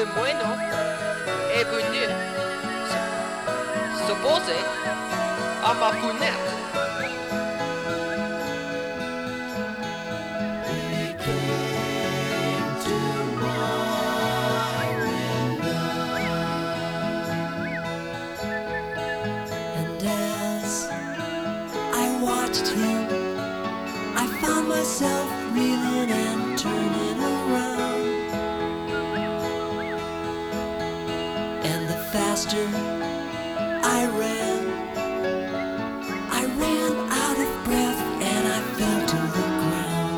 le moineau est venu se poser à ma fenêtre. He came to my window, and as I watched him, I found myself reeling and turning around. And the faster I ran out of breath and I fell to the ground.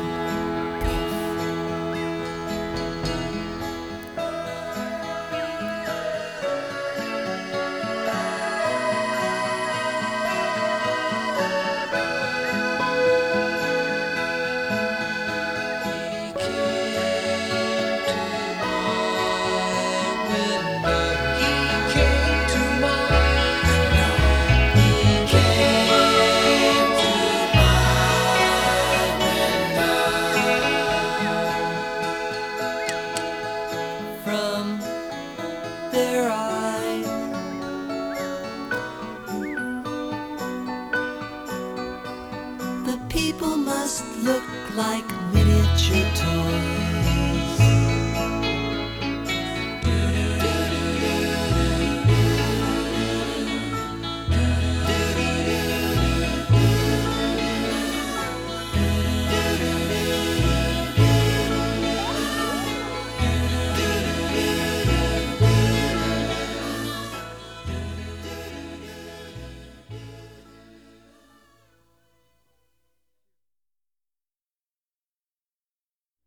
He came to my window. He came to my window. He came to my window. From their eyes, the people must look like miniature toys.